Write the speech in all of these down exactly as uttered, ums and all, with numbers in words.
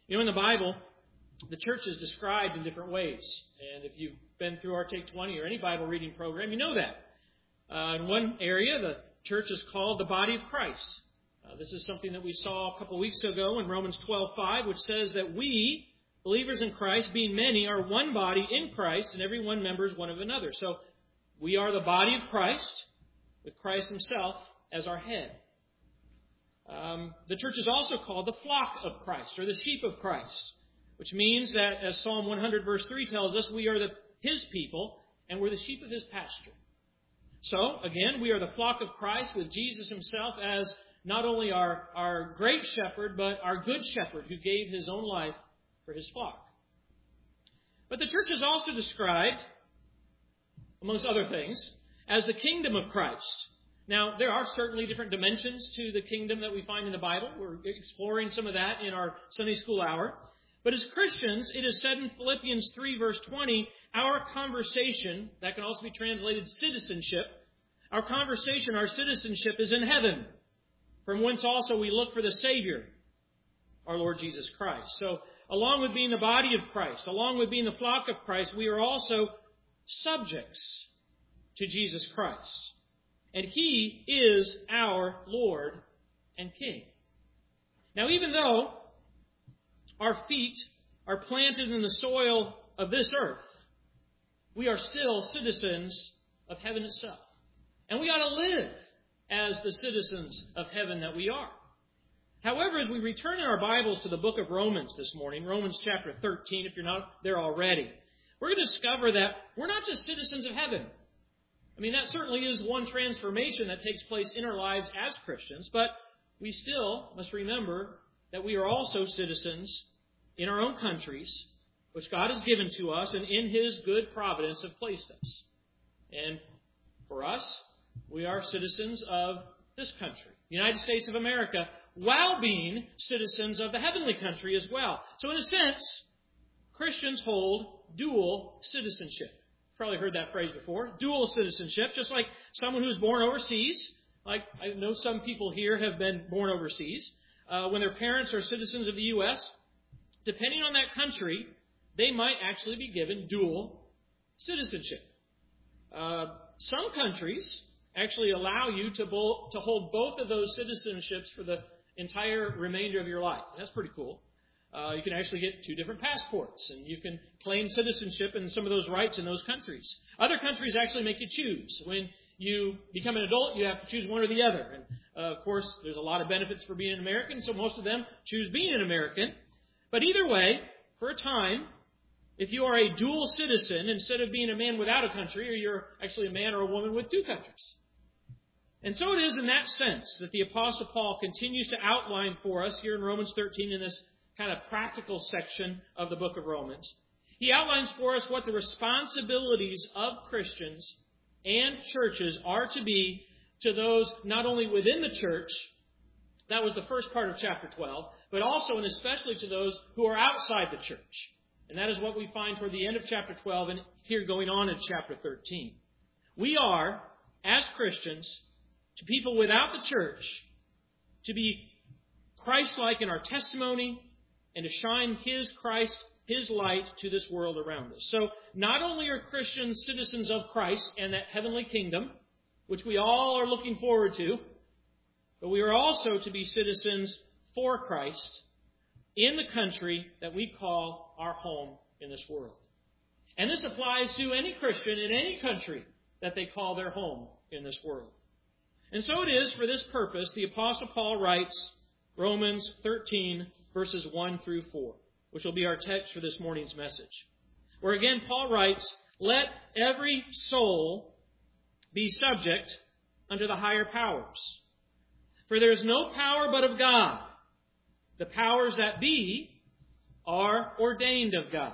You know, in the Bible, the church is described in different ways. And if you've been through our Take twenty or any Bible reading program, you know that. Uh, in one area, the church is called the body of Christ. Uh, this is something that we saw a couple of weeks ago in Romans twelve five, which says that we, believers in Christ, being many, are one body in Christ, and every one members one of another. So we are the body of Christ, with Christ himself as our head. Um, the church is also called the flock of Christ, or the sheep of Christ, which means that, as Psalm one hundred verse three tells us, we are the, his people, and we're the sheep of his pasture. So, again, we are the flock of Christ, with Jesus himself as not only our, our great shepherd, but our good shepherd who gave his own life for his flock. But the church is also described, amongst other things, as the kingdom of Christ. Now, there are certainly different dimensions to the kingdom that we find in the Bible. We're exploring some of that in our Sunday school hour. But as Christians, it is said in Philippians three, verse twenty, our conversation, that can also be translated citizenship, our conversation, our citizenship is in heaven, from whence also we look for the Savior, our Lord Jesus Christ. So, along with being the body of Christ, along with being the flock of Christ, we are also subjects to Jesus Christ. And He is our Lord and King. Now, even though our feet are planted in the soil of this earth, we are still citizens of heaven itself. And we ought to live as the citizens of heaven that we are. However, as we return in our Bibles to the book of Romans this morning, Romans chapter thirteen, if you're not there already, we're going to discover that we're not just citizens of heaven. I mean, that certainly is one transformation that takes place in our lives as Christians, but we still must remember that we are also citizens in our own countries, which God has given to us and in His good providence have placed us. And for us, we are citizens of this country, the United States of America, while being citizens of the heavenly country as well. So in a sense, Christians hold dual citizenship. You've probably heard that phrase before. Dual citizenship, just like someone who's born overseas. Like I know some people here have been born overseas. Uh, when their parents are citizens of the U S, depending on that country, they might actually be given dual citizenship. Uh, some countries actually allow you to, bo- to hold both of those citizenships for the entire remainder of your life. And that's pretty cool. Uh, you can actually get two different passports, and you can claim citizenship and some of those rights in those countries. Other countries actually make you choose. When you become an adult, you have to choose one or the other. And, uh, of course, there's a lot of benefits for being an American, so most of them choose being an American. But either way, for a time, if you are a dual citizen, instead of being a man without a country, or you're actually a man or a woman with two countries. And so it is in that sense that the Apostle Paul continues to outline for us here in Romans thirteen in this kind of practical section of the book of Romans. He outlines for us what the responsibilities of Christians and churches are to be to those not only within the church, that was the first part of chapter twelve, but also and especially to those who are outside the church. And that is what we find toward the end of chapter twelve and here going on in chapter thirteen. We are, as Christians, to people without the church, to be Christ-like in our testimony and to shine His Christ, His light to this world around us. So not only are Christians citizens of Christ and that heavenly kingdom, which we all are looking forward to, but we are also to be citizens for Christ in the country that we call our home in this world. And this applies to any Christian in any country that they call their home in this world. And so it is for this purpose the Apostle Paul writes Romans thirteen, verses one through four, which will be our text for this morning's message. Where again Paul writes, "Let every soul be subject unto the higher powers. For there is no power but of God. The powers that be are ordained of God.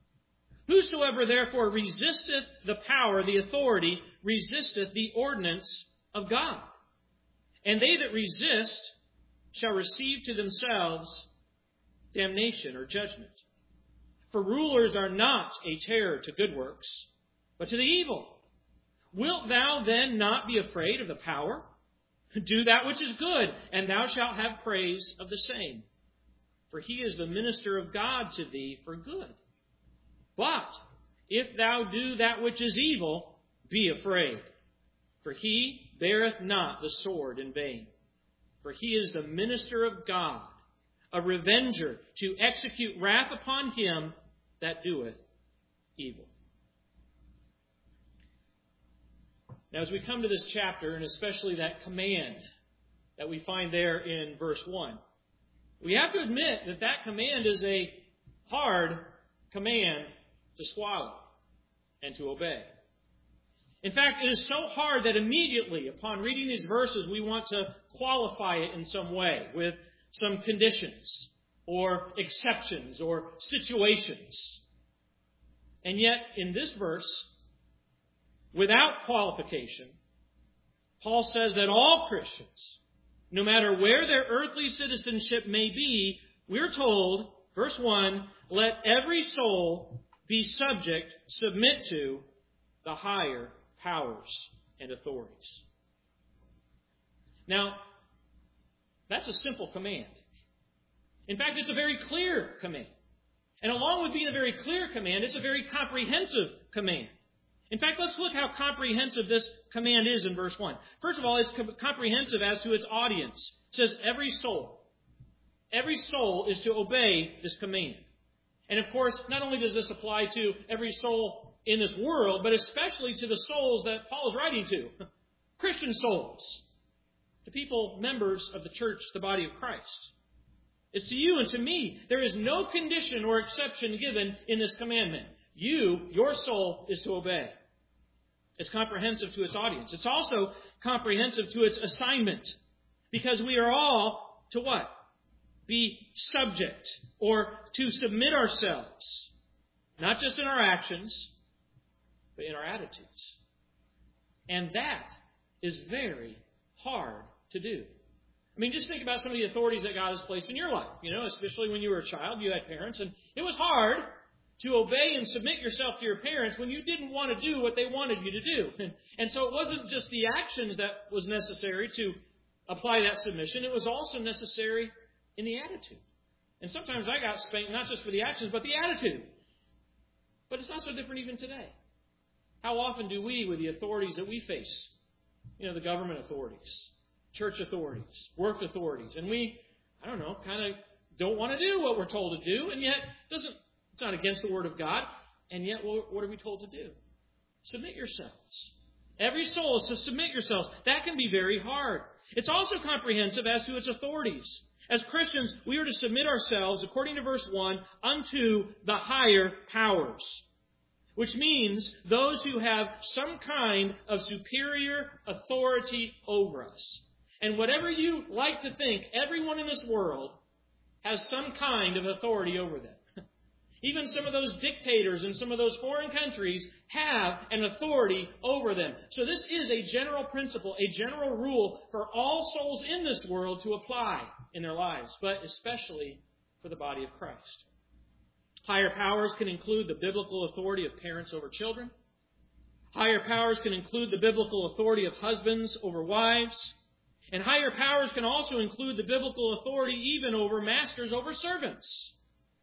Whosoever therefore resisteth the power, the authority, resisteth the ordinance of God. And they that resist shall receive to themselves damnation or judgment. For rulers are not a terror to good works, but to the evil. Wilt thou then not be afraid of the power? Do that which is good, and thou shalt have praise of the same. for he is the minister of God to thee for good. But if thou do that which is evil, be afraid, for he beareth not the sword in vain. For he is the minister of God, a revenger to execute wrath upon him that doeth evil. Now, as we come to this chapter, and especially that command that we find there in verse one, we have to admit that that command is a hard command to swallow and to obey. In fact, it is so hard that immediately upon reading these verses, we want to qualify it in some way with some conditions or exceptions or situations. And yet, in this verse, without qualification, Paul says that all Christians, no matter where their earthly citizenship may be, we're told, verse one, let every soul be subject, submit to the higher powers and authorities. Now, that's a simple command. In fact, it's a very clear command. And along with being a very clear command, it's a very comprehensive command. In fact, let's look how comprehensive this command is in verse one. First of all, it's com- comprehensive as to its audience. It says every soul. Every soul is to obey this command. And of course, not only does this apply to every soul in this world, but especially to the souls that Paul is writing to. Christian souls. To people, members of the church, the body of Christ. It's to you and to me. There is no condition or exception given in this commandment. You, your soul, is to obey. It's comprehensive to its audience. It's also comprehensive to its assignment. Because we are all to what? Be subject or to submit ourselves. Not just in our actions, but in our attitudes. And that is very hard to do. I mean, just think about some of the authorities that God has placed in your life. You know, especially when you were a child, you had parents, and it was hard to obey and submit yourself to your parents when you didn't want to do what they wanted you to do. And, and so it wasn't just the actions that was necessary to apply that submission. It was also necessary in the attitude. And sometimes I got spanked not just for the actions, but the attitude. But it's not so different even today. How often do we, with the authorities that we face, you know, the government authorities, church authorities, work authorities, and we, I don't know, kind of don't want to do what we're told to do, and yet it doesn't, it's not against the Word of God, and yet what are we told to do? Submit yourselves. Every soul is to submit yourselves. That can be very hard. It's also comprehensive as to its authorities. As Christians, we are to submit ourselves, according to verse one, unto the higher powers. Which means those who have some kind of superior authority over us. And whatever you like to think, everyone in this world has some kind of authority over them. Even some of those dictators in some of those foreign countries have an authority over them. So this is a general principle, a general rule for all souls in this world to apply in their lives, but especially for the body of Christ. Higher powers can include the biblical authority of parents over children. Higher powers can include the biblical authority of husbands over wives. And higher powers can also include the biblical authority even over masters over servants.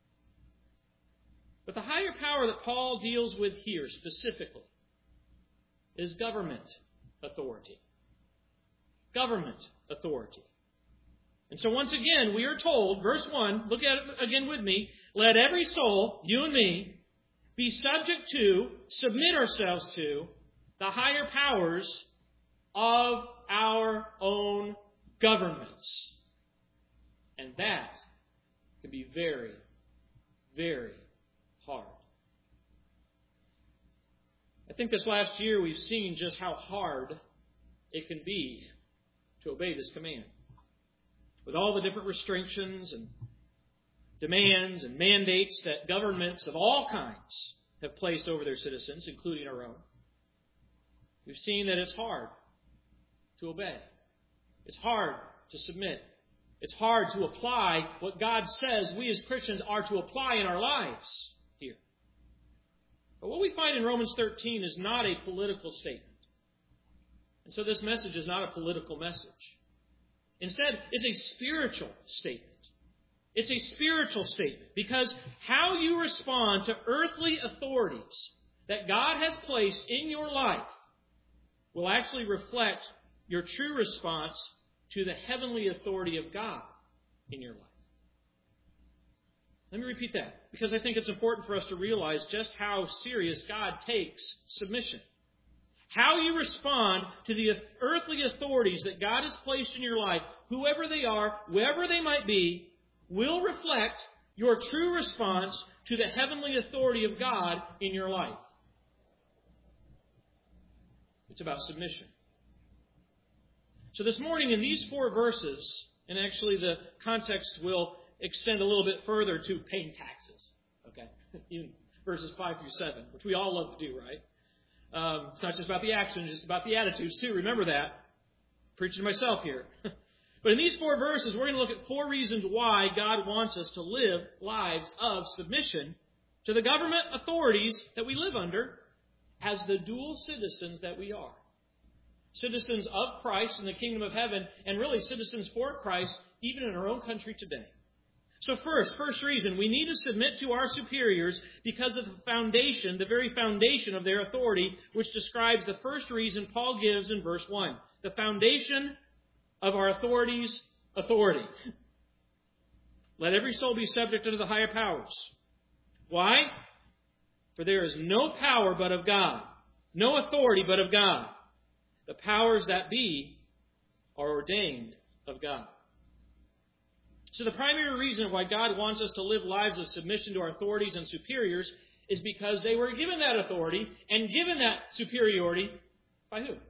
But the higher power that Paul deals with here specifically is government authority. Government authority. And so once again, we are told, verse one, look at it again with me, let every soul, you and me, be subject to, submit ourselves to, the higher powers of our own governments. And that can be very, very hard. I think this last year we've seen just how hard it can be to obey this command. With all the different restrictions and demands and mandates that governments of all kinds have placed over their citizens, including our own, we've seen that it's hard to obey. It's hard to submit. It's hard to apply what God says we as Christians are to apply in our lives here. But what we find in Romans thirteen is not a political statement. And so this message is not a political message. Instead, it's a spiritual statement. It's a spiritual statement because how you respond to earthly authorities that God has placed in your life will actually reflect your true response to the heavenly authority of God in your life. Let me repeat that, because I think it's important for us to realize just how serious God takes submission. How you respond to the earthly authorities that God has placed in your life, whoever they are, wherever they might be, will reflect your true response to the heavenly authority of God in your life. It's about submission. So this morning in these four verses, and actually the context will extend a little bit further to paying taxes. Okay? Even verses five through seven, which we all love to do, right? Um, it's not just about the actions, it's about the attitudes too. Remember that. I'm preaching to myself here. But in these four verses, we're going to look at four reasons why God wants us to live lives of submission to the government authorities that we live under as the dual citizens that we are. Citizens of Christ in the kingdom of heaven, and really citizens for Christ even in our own country today. So first, first reason, we need to submit to our superiors because of the foundation, the very foundation of their authority, which describes the first reason Paul gives in verse one. The foundation of our authorities' authority. Let every soul be subject unto the higher powers. Why? For there is no power but of God, no authority but of God. The powers that be are ordained of God. So the primary reason why God wants us to live lives of submission to our authorities and superiors is because they were given that authority and given that superiority by who?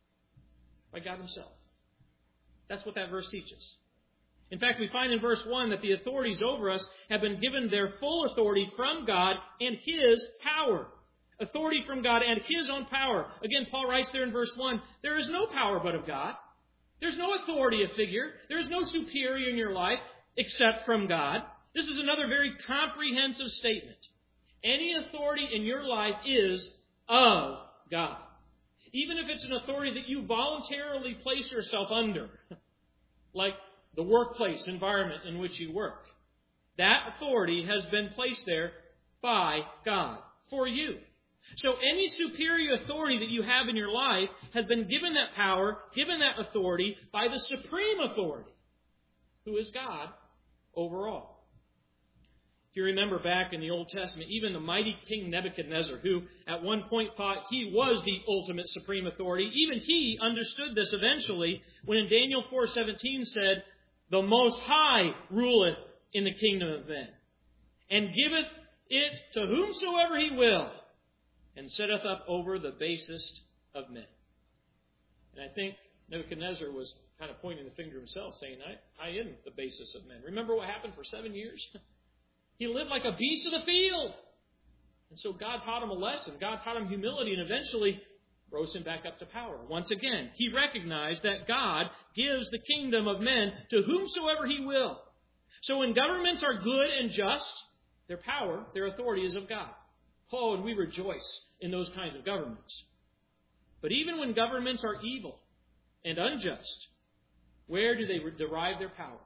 By God Himself. That's what that verse teaches. In fact, we find in verse one that the authorities over us have been given their full authority from God and His power. Authority from God and His own power. Again, Paul writes there in verse one, there is no power but of God. There's no authority of figure. There's no superior in your life except from God. This is another very comprehensive statement. Any authority in your life is of God. Even if it's an authority that you voluntarily place yourself under, like the workplace environment in which you work. That authority has been placed there by God for you. So any superior authority that you have in your life has been given that power, given that authority by the supreme authority, who is God over all. If you remember back in the Old Testament, even the mighty King Nebuchadnezzar, who at one point thought he was the ultimate supreme authority, even he understood this eventually when in Daniel four seventeen said, the Most High ruleth in the kingdom of men, and giveth it to whomsoever He will, and setteth up over the basest of men. And I think Nebuchadnezzar was kind of pointing the finger himself, saying, I, I am the basest of men. Remember what happened for seven years? He lived like a beast of the field. And so God taught him a lesson. God taught him humility and eventually rose him back up to power. Once again, he recognized that God gives the kingdom of men to whomsoever He will. So when governments are good and just, their power, their authority is of God. Oh, and we rejoice in those kinds of governments. But even when governments are evil and unjust, where do they derive their power?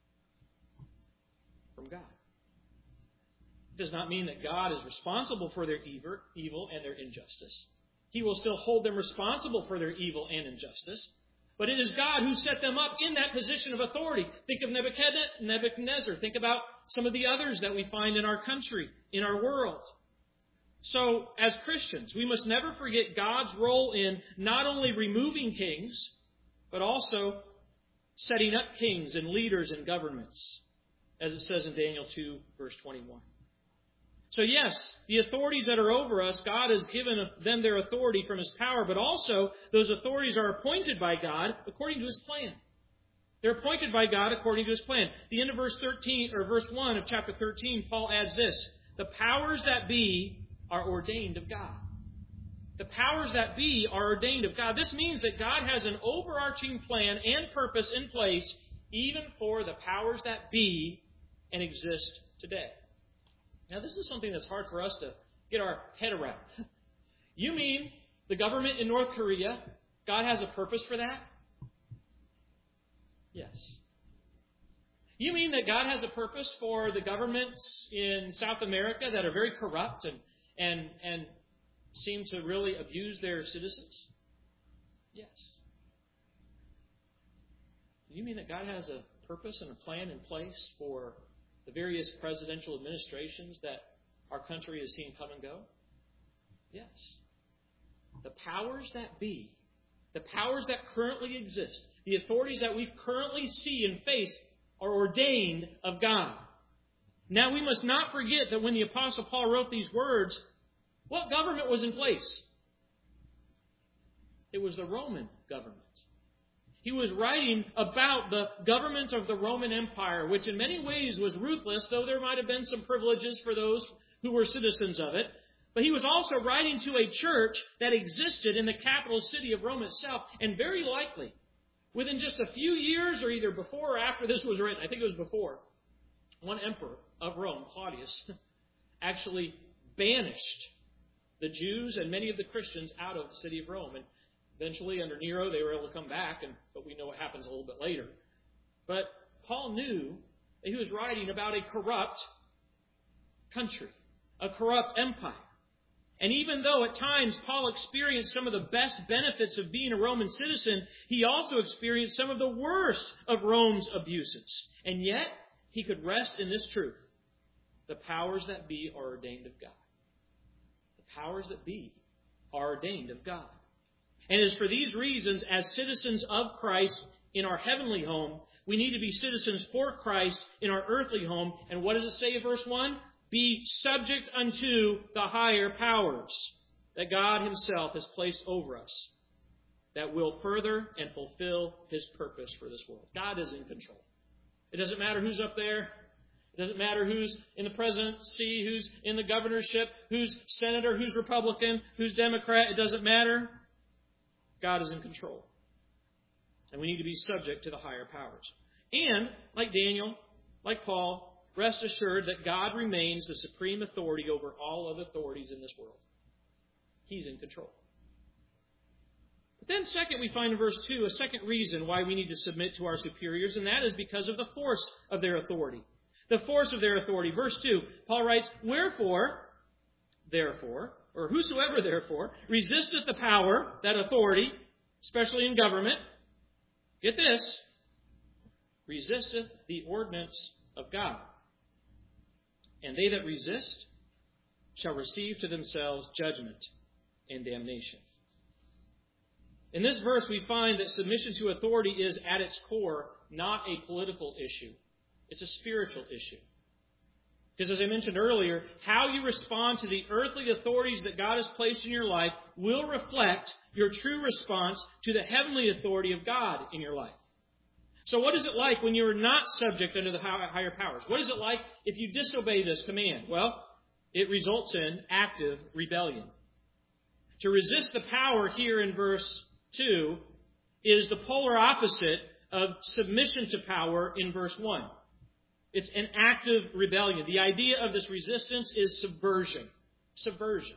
From God. It does not mean that God is responsible for their evil and their injustice. He will still hold them responsible for their evil and injustice. But it is God who set them up in that position of authority. Think of Nebuchadnezzar. Think about some of the others that we find in our country, in our world. So, as Christians, we must never forget God's role in not only removing kings, but also setting up kings and leaders and governments, as it says in Daniel two, verse twenty-one. So yes, the authorities that are over us, God has given them their authority from His power, but also those authorities are appointed by God according to His plan. They're appointed by God according to His plan. At the end of verse thirteen, or verse one of chapter thirteen, Paul adds this: the powers that be are ordained of God. The powers that be are ordained of God. This means that God has an overarching plan and purpose in place even for the powers that be and exist today. Now, this is something that's hard for us to get our head around. You mean the government in North Korea, God has a purpose for that? Yes. You mean that God has a purpose for the governments in South America that are very corrupt and and and seem to really abuse their citizens? Yes. You mean that God has a purpose and a plan in place for the various presidential administrations that our country has seen come and go? Yes. The powers that be, the powers that currently exist, the authorities that we currently see and face are ordained of God. Now we must not forget that when the Apostle Paul wrote these words, what government was in place? It was the Roman government. He was writing about the government of the Roman Empire, which in many ways was ruthless, though there might have been some privileges for those who were citizens of it. But he was also writing to a church that existed in the capital city of Rome itself, and very likely, within just a few years, or either before or after this was written, I think it was before, one emperor of Rome, Claudius, actually banished the Jews and many of the Christians out of the city of Rome. And eventually, under Nero, they were able to come back, and but we know what happens a little bit later. But Paul knew that he was writing about a corrupt country, a corrupt empire. And even though at times Paul experienced some of the best benefits of being a Roman citizen, he also experienced some of the worst of Rome's abuses. And yet, he could rest in this truth. The powers that be are ordained of God. The powers that be are ordained of God. And it is for these reasons, as citizens of Christ in our heavenly home, we need to be citizens for Christ in our earthly home. And what does it say in verse one? Be subject unto the higher powers that God Himself has placed over us, that will further and fulfill His purpose for this world. God is in control. It doesn't matter who's up there. It doesn't matter who's in the presidency, who's in the governorship, who's senator, who's Republican, who's Democrat. It doesn't matter. God is in control. And we need to be subject to the higher powers. And, like Daniel, like Paul, rest assured that God remains the supreme authority over all other authorities in this world. He's in control. But then second, we find in verse two a second reason why we need to submit to our superiors, and that is because of the force of their authority. The force of their authority. Verse two, Paul writes, Wherefore, therefore, or whosoever therefore, resisteth the power, that authority, especially in government, get this, resisteth the ordinance of God. And they that resist shall receive to themselves judgment and damnation. In this verse, we find that submission to authority is, at its core, not a political issue. It's a spiritual issue. Because as I mentioned earlier, how you respond to the earthly authorities that God has placed in your life will reflect your true response to the heavenly authority of God in your life. So what is it like when you are not subject under the higher powers? What is it like if you disobey this command? Well, it results in active rebellion. To resist the power here in verse two is the polar opposite of submission to power in verse one. It's an active rebellion. The idea of this resistance is subversion. Subversion.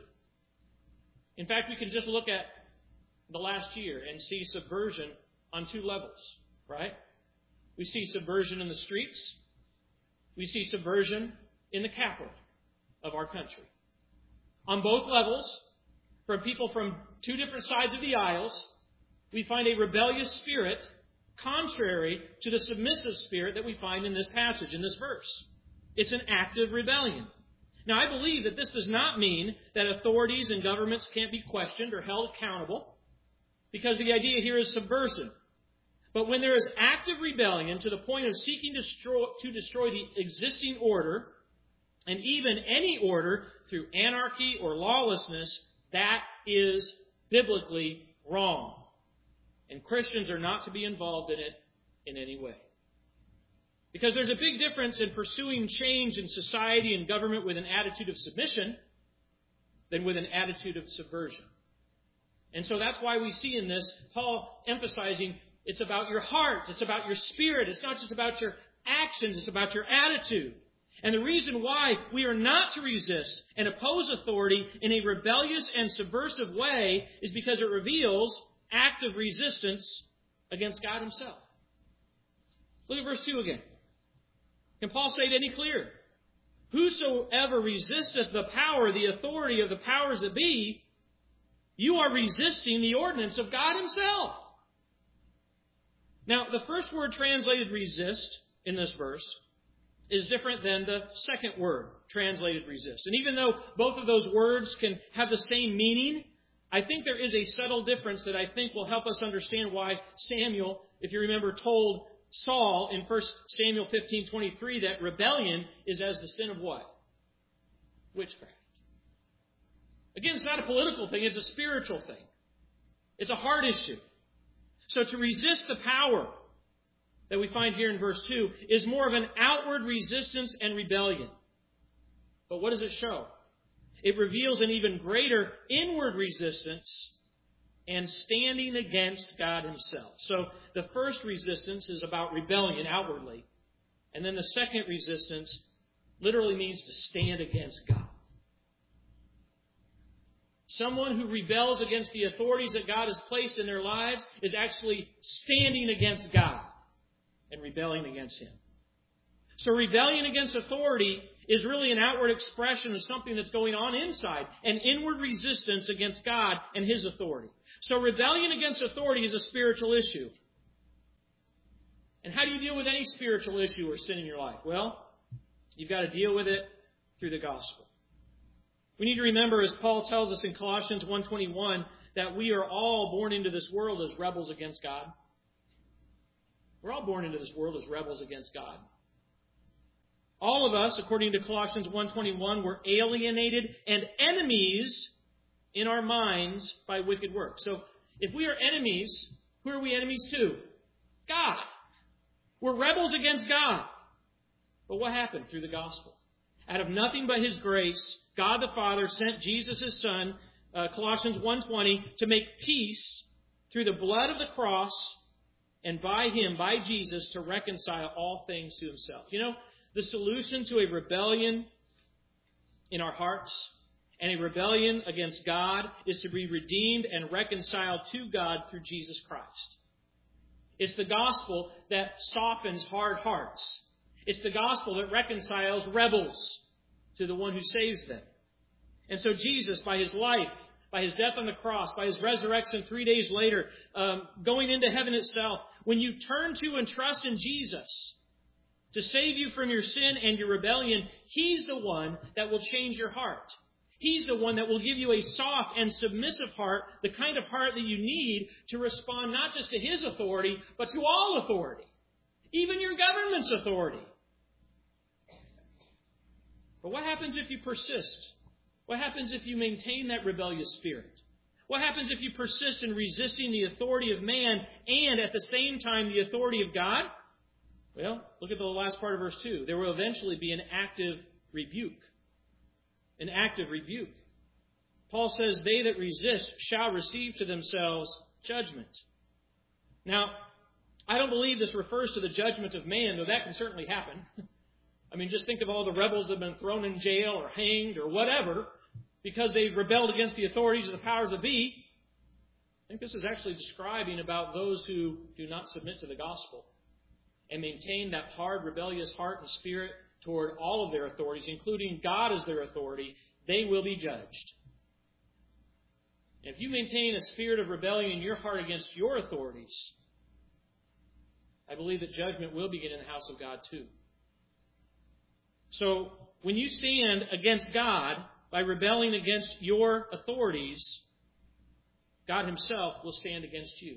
In fact, we can just look at the last year and see subversion on two levels, right? We see subversion in the streets. We see subversion in the capital of our country. On both levels, from people from two different sides of the aisles, we find a rebellious spirit contrary to the submissive spirit that we find in this passage, in this verse. It's an active rebellion. Now, I believe that this does not mean that authorities and governments can't be questioned or held accountable, because the idea here is subversive. But when there is active rebellion to the point of seeking to destroy, to destroy the existing order, and even any order through anarchy or lawlessness, that is biblically wrong. And Christians are not to be involved in it in any way. Because there's a big difference in pursuing change in society and government with an attitude of submission than with an attitude of subversion. And so that's why we see in this Paul emphasizing it's about your heart, it's about your spirit, it's not just about your actions, it's about your attitude. And the reason why we are not to resist and oppose authority in a rebellious and subversive way is because it reveals active resistance against God Himself. Look at verse two again. Can Paul say it any clearer? Whosoever resisteth the power, the authority of the powers that be, you are resisting the ordinance of God Himself. Now, the first word translated resist in this verse is different than the second word translated resist. And even though both of those words can have the same meaning, I think there is a subtle difference that I think will help us understand why Samuel, if you remember, told Saul in First Samuel fifteen twenty-three that rebellion is as the sin of what? Witchcraft. Again, it's not a political thing, it's a spiritual thing. It's a heart issue. So to resist the power that we find here in verse two is more of an outward resistance and rebellion. But what does it show? It reveals an even greater inward resistance and standing against God Himself. So the first resistance is about rebellion outwardly. And then the second resistance literally means to stand against God. Someone who rebels against the authorities that God has placed in their lives is actually standing against God and rebelling against Him. So rebellion against authority is really an outward expression of something that's going on inside, an inward resistance against God and His authority. So rebellion against authority is a spiritual issue. And how do you deal with any spiritual issue or sin in your life? Well, you've got to deal with it through the gospel. We need to remember, as Paul tells us in Colossians one twenty-one, that we are all born into this world as rebels against God. We're all born into this world as rebels against God. All of us, according to Colossians one twenty-one, were alienated and enemies in our minds by wicked works. So if we are enemies, who are we enemies to? God. We're rebels against God. But what happened through the gospel? Out of nothing but His grace, God the Father sent Jesus His Son, uh, Colossians one twenty, to make peace through the blood of the cross and by Him, by Jesus, to reconcile all things to Himself. You know, the solution to a rebellion in our hearts and a rebellion against God is to be redeemed and reconciled to God through Jesus Christ. It's the gospel that softens hard hearts. It's the gospel that reconciles rebels to the one who saves them. And so Jesus, by His life, by His death on the cross, by His resurrection three days later, um, going into heaven itself, when you turn to and trust in Jesus to save you from your sin and your rebellion, He's the one that will change your heart. He's the one that will give you a soft and submissive heart, the kind of heart that you need to respond not just to His authority, but to all authority, even your government's authority. But what happens if you persist? What happens if you maintain that rebellious spirit? What happens if you persist in resisting the authority of man and at the same time the authority of God? Well, look at the last part of verse two. There will eventually be an active rebuke. An active rebuke. Paul says, they that resist shall receive to themselves judgment. Now, I don't believe this refers to the judgment of man, though that can certainly happen. I mean, just think of all the rebels that have been thrown in jail or hanged or whatever because they rebelled against the authorities of the powers that be. I think this is actually describing about those who do not submit to the gospel and maintain that hard, rebellious heart and spirit toward all of their authorities, including God as their authority. They will be judged. If you maintain a spirit of rebellion in your heart against your authorities, I believe that judgment will begin in the house of God too. So, when you stand against God by rebelling against your authorities, God Himself will stand against you.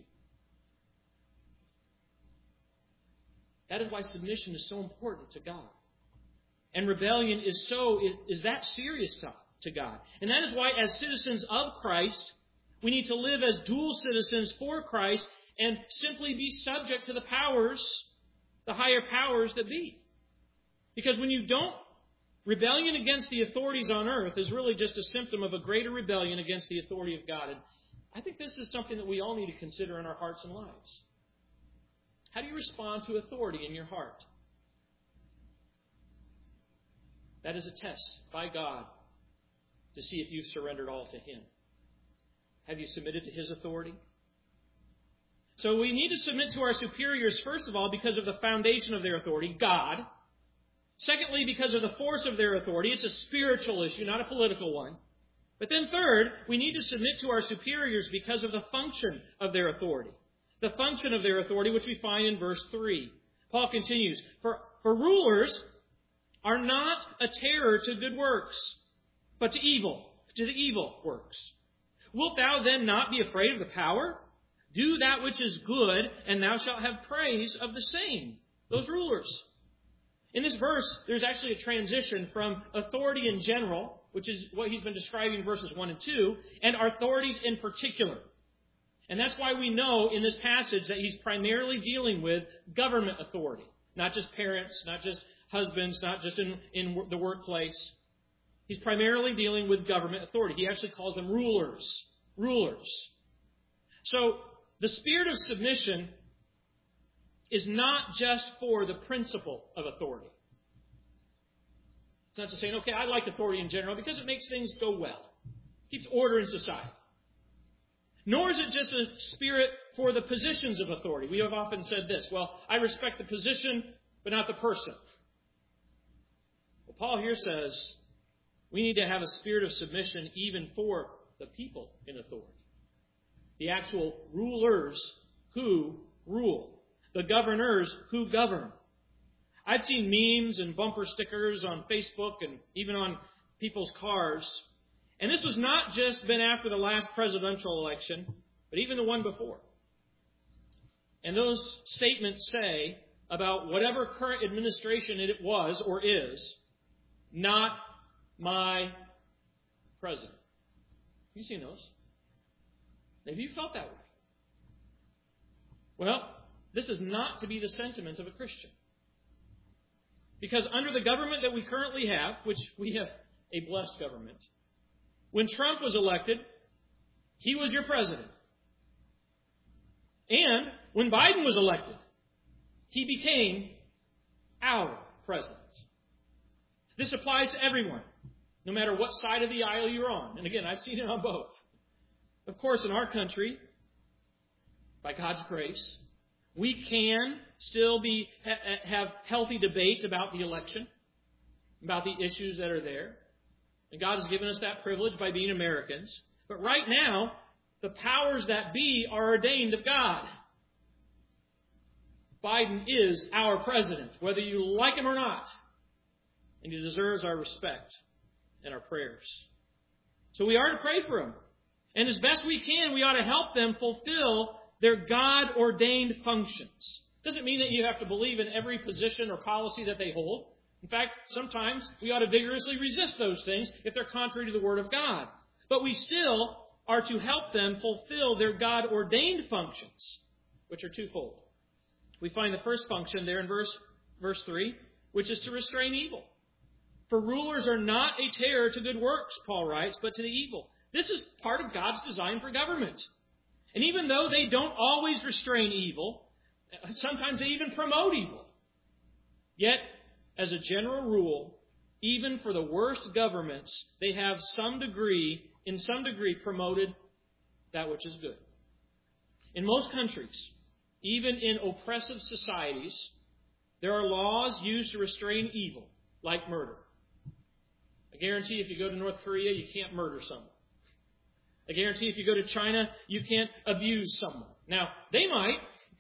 That is why submission is so important to God. And rebellion is so is that serious to, to God. And that is why, as citizens of Christ, we need to live as dual citizens for Christ and simply be subject to the powers, the higher powers that be. Because when you don't, rebellion against the authorities on earth is really just a symptom of a greater rebellion against the authority of God. And I think this is something that we all need to consider in our hearts and lives. How do you respond to authority in your heart? That is a test by God to see if you've surrendered all to Him. Have you submitted to His authority? So we need to submit to our superiors, first of all, because of the foundation of their authority, God. Secondly, because of the force of their authority. It's a spiritual issue, not a political one. But then third, we need to submit to our superiors because of the function of their authority. The function of their authority, which we find in verse three. Paul continues, For, for rulers are not a terror to good works, but to evil, to the evil works. Wilt thou then not be afraid of the power? Do that which is good, and thou shalt have praise of the same. Those rulers. In this verse, there's actually a transition from authority in general, which is what he's been describing in verses one and two, and authorities in particular. And that's why we know in this passage that he's primarily dealing with government authority. Not just parents, not just husbands, not just in, in the workplace. He's primarily dealing with government authority. He actually calls them rulers. Rulers. So, the spirit of submission is not just for the principle of authority. It's not just saying, okay, I like authority in general because it makes things go well. It keeps order in society. Nor is it just a spirit for the positions of authority. We have often said this, well, I respect the position, but not the person. Well, Paul here says we need to have a spirit of submission even for the people in authority. The actual rulers who rule. The governors who govern. I've seen memes and bumper stickers on Facebook and even on people's cars. And this was not just been after the last presidential election, but even the one before. And those statements say about whatever current administration it was or is, not my president. Have you seen those? Maybe you felt that way. Well, this is not to be the sentiment of a Christian. Because under the government that we currently have, which we have a blessed government, when Trump was elected, he was your president. And when Biden was elected, he became our president. This applies to everyone, no matter what side of the aisle you're on. And again, I've seen it on both. Of course, in our country, by God's grace, we can still be ha- have healthy debates about the election, about the issues that are there. And God has given us that privilege by being Americans. But right now, the powers that be are ordained of God. Biden is our president, whether you like him or not. And he deserves our respect and our prayers. So we are to pray for him. And as best we can, we ought to help them fulfill their God-ordained functions. Doesn't mean that you have to believe in every position or policy that they hold. In fact, sometimes we ought to vigorously resist those things if they're contrary to the Word of God. But we still are to help them fulfill their God-ordained functions, which are twofold. We find the first function there in verse, verse three, which is to restrain evil. For rulers are not a terror to good works, Paul writes, but to the evil. This is part of God's design for government. And even though they don't always restrain evil, sometimes they even promote evil. Yet, as a general rule, even for the worst governments, they have some degree, in some degree, promoted that which is good. In most countries, even in oppressive societies, there are laws used to restrain evil, like murder. I guarantee if you go to North Korea, you can't murder someone. I guarantee if you go to China, you can't abuse someone. Now, they might,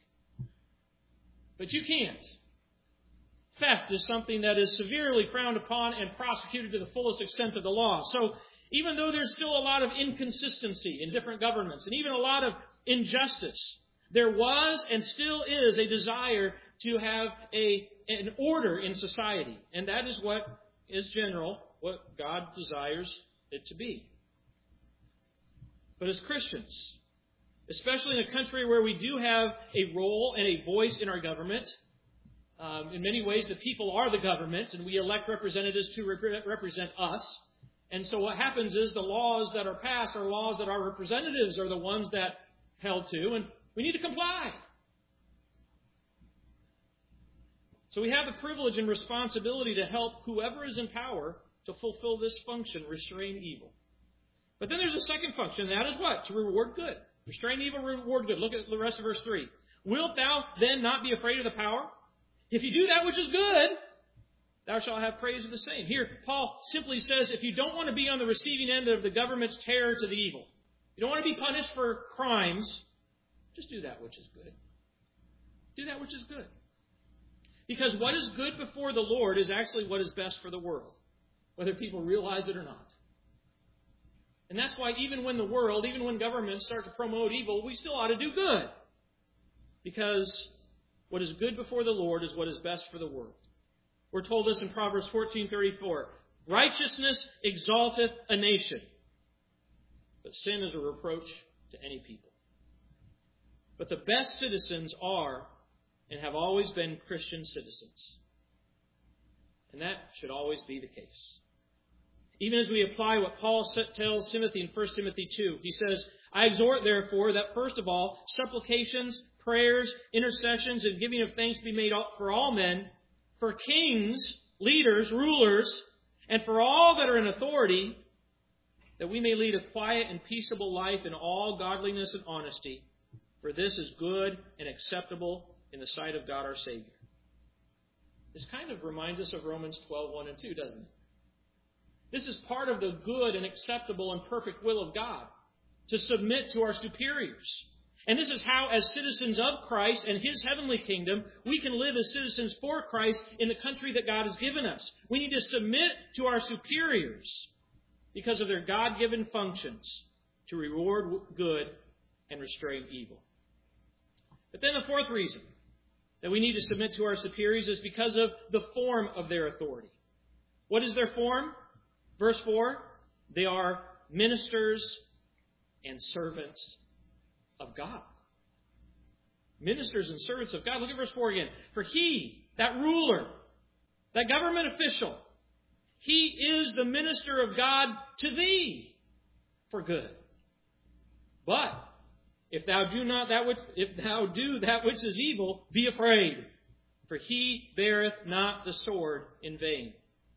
but you can't. Theft is something that is severely frowned upon and prosecuted to the fullest extent of the law. So, even though there's still a lot of inconsistency in different governments and even a lot of injustice, there was and still is a desire to have a, an order in society. And that is what is general, what God desires it to be. But as Christians, especially in a country where we do have a role and a voice in our government, um, in many ways the people are the government and we elect representatives to rep- represent us. And so what happens is the laws that are passed are laws that our representatives are the ones that held to, and we need to comply. So we have the privilege and responsibility to help whoever is in power to fulfill this function, restrain evil. But then there's a second function, and that is what? To reward good. Restrain evil, reward good. Look at the rest of verse three. Wilt thou then not be afraid of the power? If you do that which is good, thou shalt have praise of the same. Here, Paul simply says, if you don't want to be on the receiving end of the government's terror to the evil, you don't want to be punished for crimes, just do that which is good. Do that which is good. Because what is good before the Lord is actually what is best for the world, whether people realize it or not. And that's why even when the world, even when governments start to promote evil, we still ought to do good. Because what is good before the Lord is what is best for the world. We're told this in Proverbs fourteen thirty-four. Righteousness exalteth a nation, but sin is a reproach to any people. But the best citizens are and have always been Christian citizens. And that should always be the case. Even as we apply what Paul tells Timothy in First Timothy two, he says, I exhort therefore that first of all, supplications, prayers, intercessions, and giving of thanks be made for all men, for kings, leaders, rulers, and for all that are in authority, that we may lead a quiet and peaceable life in all godliness and honesty, for this is good and acceptable in the sight of God our Savior. This kind of reminds us of Romans twelve, one and two, doesn't it? This is part of the good and acceptable and perfect will of God, to submit to our superiors. And this is how, as citizens of Christ and His heavenly kingdom, we can live as citizens for Christ in the country that God has given us. We need to submit to our superiors because of their God-given functions to reward good and restrain evil. But then the fourth reason that we need to submit to our superiors is because of the form of their authority. What is their form? Verse four, they are ministers and servants of God. Ministers and servants of God. Look at verse four again. For he, that ruler, that government official, he is the minister of God to thee for good. But if thou do not that which if thou do that which is evil, be afraid, for he beareth not the sword in vain.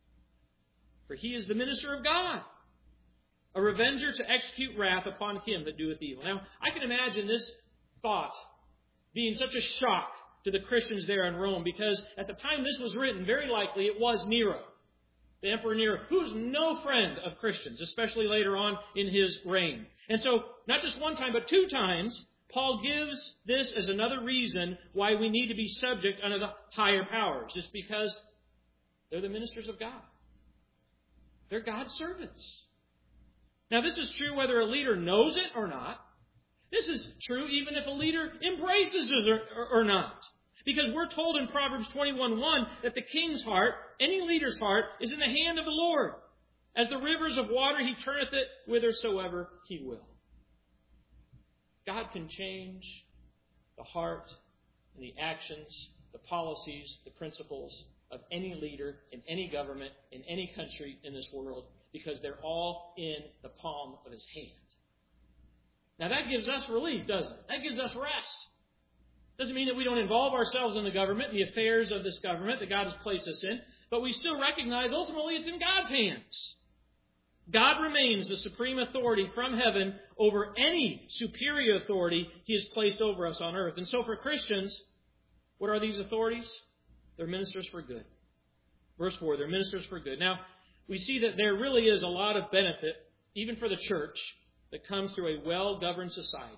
For he is the minister of God, a revenger to execute wrath upon him that doeth evil. Now, I can imagine this thought being such a shock to the Christians there in Rome, because at the time this was written, very likely it was Nero, the Emperor Nero, who was no friend of Christians, especially later on in his reign. And so, not just one time, but two times, Paul gives this as another reason why we need to be subject under the higher powers, just because they're the ministers of God. They're God's servants. Now, this is true whether a leader knows it or not. This is true even if a leader embraces it or, or, or not. Because we're told in Proverbs twenty-one one that the king's heart, any leader's heart, is in the hand of the Lord. As the rivers of water, he turneth it whithersoever he will. God can change the heart and the actions, the policies, the principles of any leader in any government, in any country in this world, because they're all in the palm of His hand. Now that gives us relief, doesn't it? That gives us rest. Doesn't mean that we don't involve ourselves in the government, in the affairs of this government that God has placed us in, but we still recognize ultimately it's in God's hands. God remains the supreme authority from heaven over any superior authority He has placed over us on earth. And so for Christians, what are these authorities? They're ministers for good. Verse four, they're ministers for good. Now, we see that there really is a lot of benefit, even for the church, that comes through a well-governed society.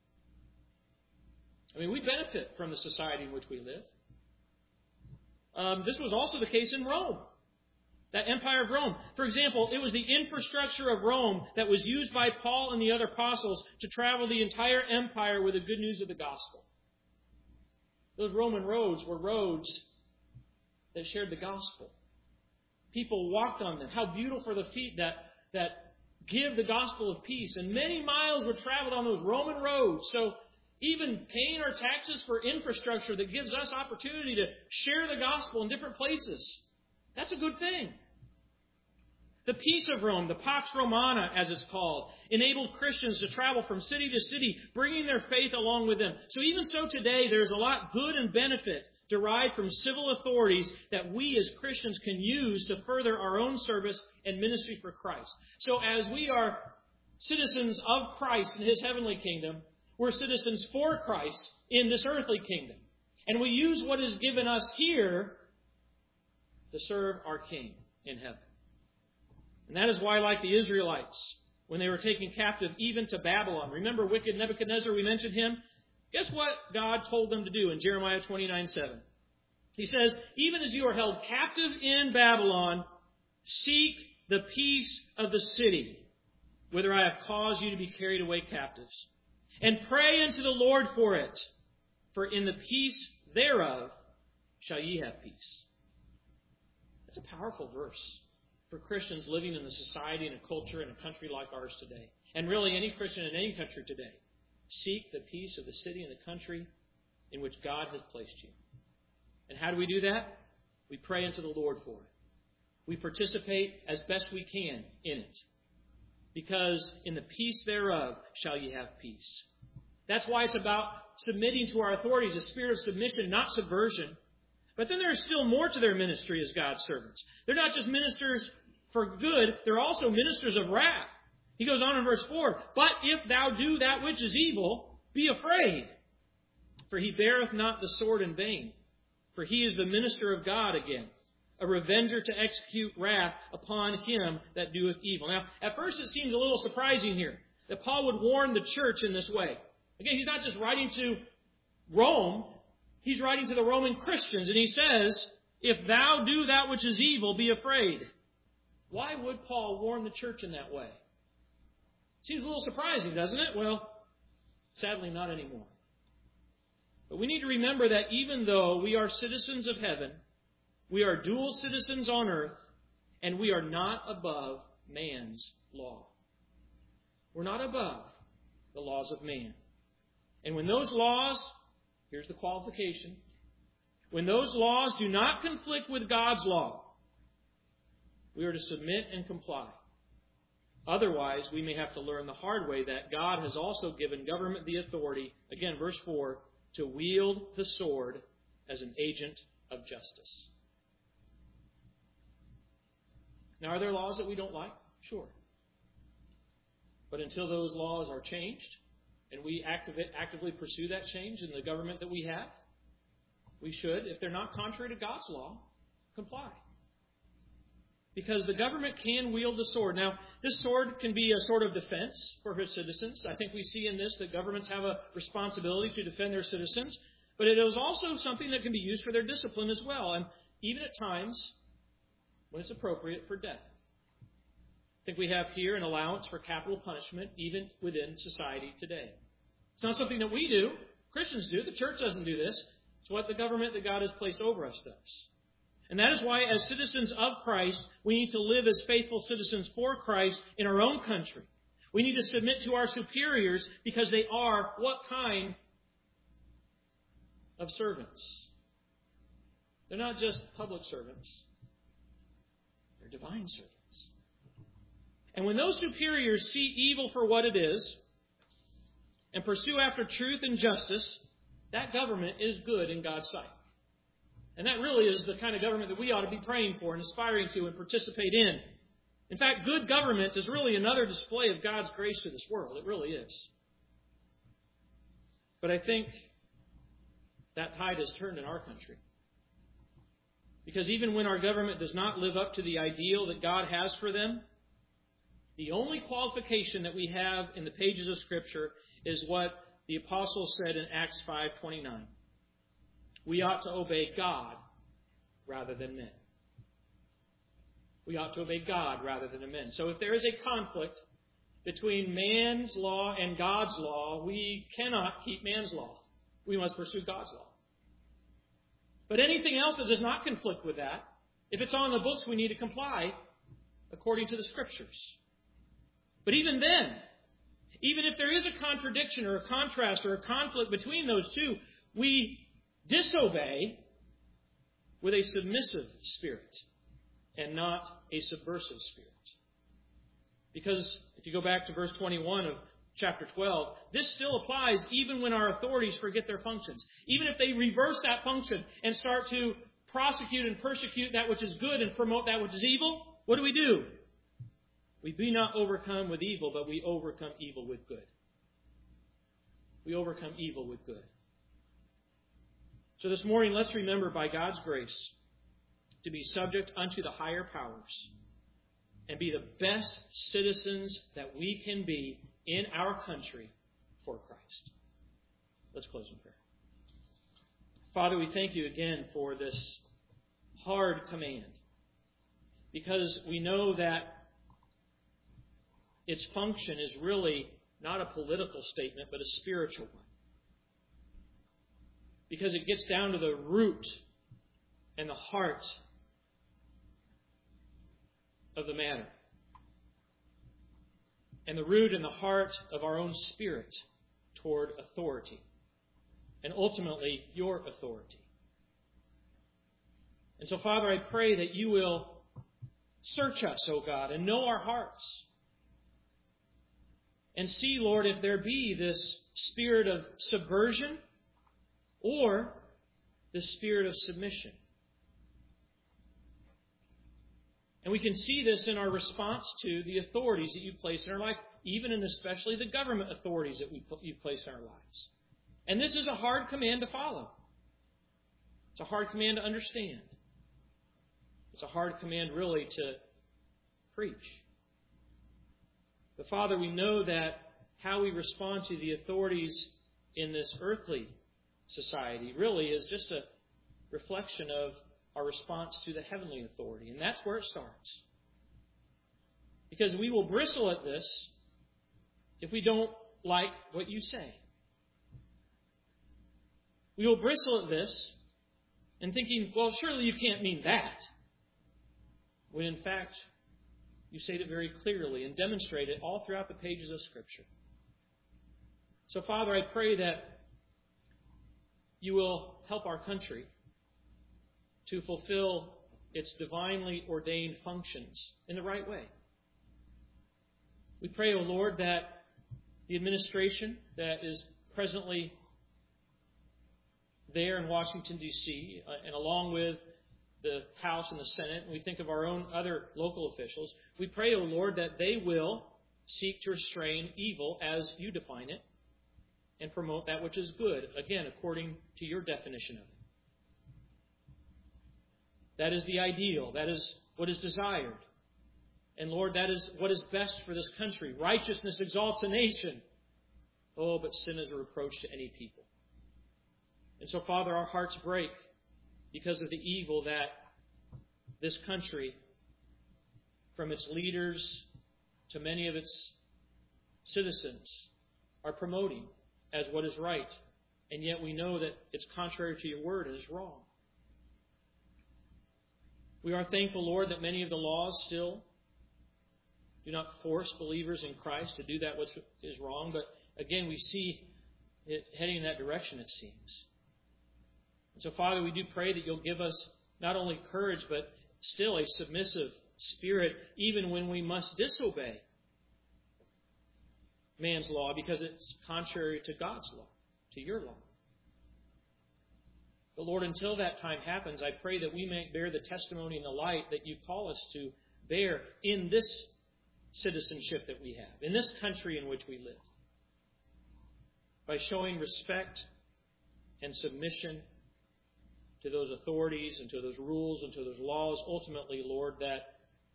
I mean, we benefit from the society in which we live. Um, this was also the case in Rome, that empire of Rome. For example, it was the infrastructure of Rome that was used by Paul and the other apostles to travel the entire empire with the good news of the gospel. Those Roman roads were roads that shared the gospel. People walked on them. How beautiful for the feet that, that give the gospel of peace. And many miles were traveled on those Roman roads. So even paying our taxes for infrastructure that gives us opportunity to share the gospel in different places, that's a good thing. The peace of Rome, the Pax Romana as it's called, enabled Christians to travel from city to city, bringing their faith along with them. So even so today, there's a lot good and benefit derived from civil authorities that we as Christians can use to further our own service and ministry for Christ. So as we are citizens of Christ in His heavenly kingdom, we're citizens for Christ in this earthly kingdom. And we use what is given us here to serve our King in heaven. And that is why, like the Israelites, when they were taken captive even to Babylon, remember wicked Nebuchadnezzar, we mentioned him? Guess what God told them to do in Jeremiah twenty-nine seven? He says, even as you are held captive in Babylon, seek the peace of the city, whither I have caused you to be carried away captives, and pray unto the Lord for it, for in the peace thereof shall ye have peace. That's a powerful verse for Christians living in a society and a culture and a country like ours today. And really any Christian in any country today. Seek the peace of the city and the country in which God has placed you. And how do we do that? We pray unto the Lord for it. We participate as best we can in it. Because in the peace thereof shall ye have peace. That's why it's about submitting to our authorities, a spirit of submission, not subversion. But then there's still more to their ministry as God's servants. They're not just ministers for good, they're also ministers of wrath. He goes on in verse four, but if thou do that which is evil, be afraid, for he beareth not the sword in vain. For he is the minister of God again, a revenger to execute wrath upon him that doeth evil. Now, at first it seems a little surprising here that Paul would warn the church in this way. Again, he's not just writing to Rome, he's writing to the Roman Christians, and he says, if thou do that which is evil, be afraid. Why would Paul warn the church in that way? Seems a little surprising, doesn't it? Well, sadly not anymore. But we need to remember that even though we are citizens of heaven, we are dual citizens on earth, and we are not above man's law. We're not above the laws of man. And when those laws, here's the qualification, when those laws do not conflict with God's law, we are to submit and comply. Otherwise, we may have to learn the hard way that God has also given government the authority, again, verse four, to wield the sword as an agent of justice. Now, are there laws that we don't like? Sure. But until those laws are changed, and we activate, actively pursue that change in the government that we have, we should, if they're not contrary to God's law, comply. Because the government can wield the sword. Now, this sword can be a sort of defense for his citizens. I think we see in this that governments have a responsibility to defend their citizens. But it is also something that can be used for their discipline as well. And even at times when it's appropriate for death. I think we have here an allowance for capital punishment even within society today. It's not something that we do. Christians do. The church doesn't do this. It's what the government that God has placed over us does. And that is why, as citizens of Christ, we need to live as faithful citizens for Christ in our own country. We need to submit to our superiors because they are what kind of servants? They're not just public servants. They're divine servants. And when those superiors see evil for what it is and pursue after truth and justice, that government is good in God's sight. And that really is the kind of government that we ought to be praying for and aspiring to and participate in. In fact, good government is really another display of God's grace to this world. It really is. But I think that tide has turned in our country. Because even when our government does not live up to the ideal that God has for them, the only qualification that we have in the pages of Scripture is what the apostle said in Acts five twenty-nine. We ought to obey God rather than men. We ought to obey God rather than men. So if there is a conflict between man's law and God's law, we cannot keep man's law. We must pursue God's law. But anything else that does not conflict with that, if it's on the books, we need to comply according to the Scriptures. But even then, even if there is a contradiction or a contrast or a conflict between those two, we disobey with a submissive spirit and not a subversive spirit. Because if you go back to verse twenty-one of chapter twelve, this still applies even when our authorities forget their functions. Even if they reverse that function and start to prosecute and persecute that which is good and promote that which is evil, what do we do? We be not overcome with evil, but we overcome evil with good. We overcome evil with good. So this morning, let's remember by God's grace to be subject unto the higher powers and be the best citizens that we can be in our country for Christ. Let's close in prayer. Father, we thank you again for this hard command, because we know that its function is really not a political statement, but a spiritual one. Because it gets down to the root and the heart of the matter. And the root and the heart of our own spirit toward authority. And ultimately, your authority. And so, Father, I pray that you will search us, O God, and know our hearts. And see, Lord, if there be this spirit of subversion or the spirit of submission. And we can see this in our response to the authorities that you place in our life, even and especially the government authorities that you place in our lives. And this is a hard command to follow. It's a hard command to understand. It's a hard command, really, to preach. But, Father, we know that how we respond to the authorities in this earthly society really is just a reflection of our response to the heavenly authority. And that's where it starts. Because we will bristle at this if we don't like what you say. We will bristle at this and thinking, well, surely you can't mean that. When in fact, you say it very clearly and demonstrate it all throughout the pages of Scripture. So, Father, I pray that you will help our country to fulfill its divinely ordained functions in the right way. We pray, O Lord, that the administration that is presently there in Washington, D C, uh, and along with the House and the Senate, and we think of our own other local officials, we pray, O Lord, that they will seek to restrain evil as you define it and promote that which is good, again, according to your definition of it. That is the ideal. That is what is desired. And Lord, that is what is best for this country. Righteousness exalts a nation. Oh, but sin is a reproach to any people. And so, Father, our hearts break because of the evil that this country, from its leaders to many of its citizens, are promoting as what is right. And yet we know that it's contrary to your word and is wrong. We are thankful, Lord, that many of the laws still do not force believers in Christ to do that which is wrong. But again, we see it heading in that direction, it seems. And so, Father, we do pray that you'll give us not only courage, but still a submissive spirit, even when we must disobey man's law, because it's contrary to God's law, to your law. But Lord, until that time happens, I pray that we may bear the testimony and the light that you call us to bear in this citizenship that we have, in this country in which we live, by showing respect and submission to those authorities and to those rules and to those laws, ultimately, Lord, that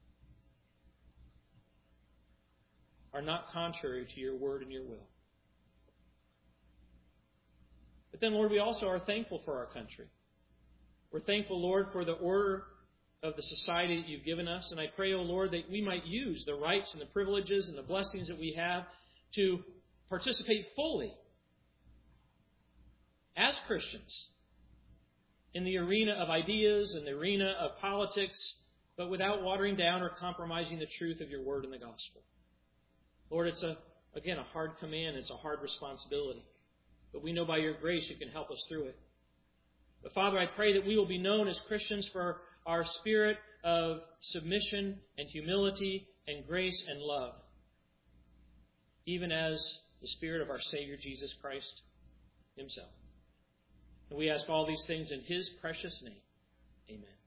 are not contrary to your word and your will. But then, Lord, we also are thankful for our country. We're thankful, Lord, for the order of the society that you've given us. And I pray, O Lord, that we might use the rights and the privileges and the blessings that we have to participate fully as Christians in the arena of ideas, in the arena of politics, but without watering down or compromising the truth of your word and the gospel. Lord, it's, a again, a hard command. It's a hard responsibility. But we know by your grace you can help us through it. But Father, I pray that we will be known as Christians for our spirit of submission and humility and grace and love, even as the Spirit of our Savior Jesus Christ himself. And we ask all these things in his precious name. Amen.